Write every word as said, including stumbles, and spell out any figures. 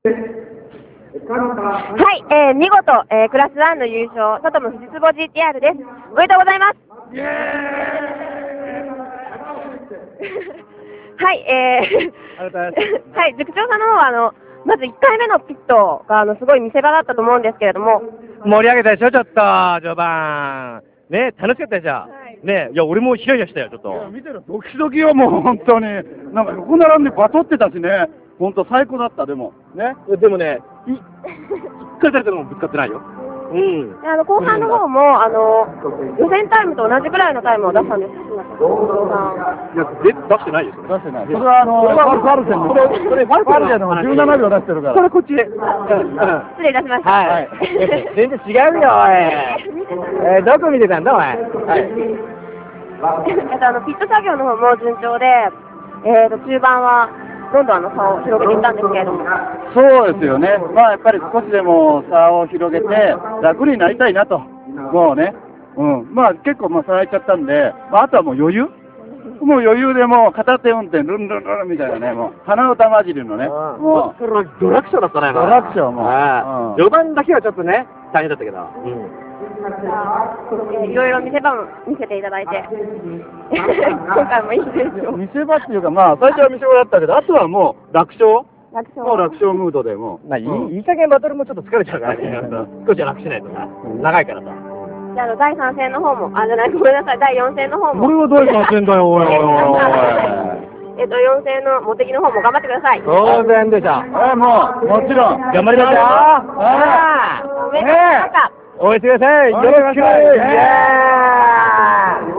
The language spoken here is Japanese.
はい、えー、見事、えー、クラスワンの優勝、トトム富士壺 ジーティーアール です。おめでとうございます。イエーイはい、えー、はい、塾長さんの方は、あの、まずいっかいめのピットが、あの、すごい見せ場だったと思うんですけれども。 盛り上げたでしょ、ちょっと、序盤。ね、楽しかったでしょ。はい、ね、いや、俺もヒヤヒヤしたよ、ちょっと。いや、 見てる、ドキドキよ、もう、本当に。なんか、横並んでバトってたしね。本当最高だった、でも。ね。 でもね、い、しっかりされたのもぶつかってないよ。うん。 あの、後半の方も、あの、予選タイムと同じぐらいのタイムを出したんです。 いや、で、出してないよ、それ。 出してない。それは、あの、ファルセンの、それ、ファルセンのじゅうななびょう出してるから。 これ、こっちで。 失礼いたしました。 はい。全然違うよ、おい。えー、どこ見てたんだ、おい。はい。 あと、あの、ピット作業の方も順調で、えーと、中盤は、どんどんあの差を広げていったんですけれども。 そうですよね。まあやっぱり少しでも差を広げて楽になりたいなと。もうね。うん。まあ結構まあ差がいっちゃったんで、まああとはもう余裕もう余裕でもう片手運転ルンルンルンみたいなね、もう鼻歌混じりのね。 もう、それはドラクショーだったね。 ドラクショーも。 序盤だけはちょっとね、大変だったけど。うん。 いろいろ見せ場も見せていただいて、今回もいいですよ。 見せ場っていうか、まあ、最初は見せ場だったけど、あとはもう楽勝、 楽勝もう楽勝ムードでもう、 まあ、いい、いい加減バトルもちょっと疲れちゃうからね、少し楽しないとさ、長いからさ。 じゃあ、あの、だいさん戦の方も、あ、じゃない、ごめんなさい、だいよん戦の方も。 これはだいさん戦だよ、おいおいおいおい。 えっと、よん戦の茂木の方も頑張ってください。 当然でしょ。 え、もう、もちろん。 頑張りますよ。 おめでとうございました。 応援してください。よろしく。イエーイ。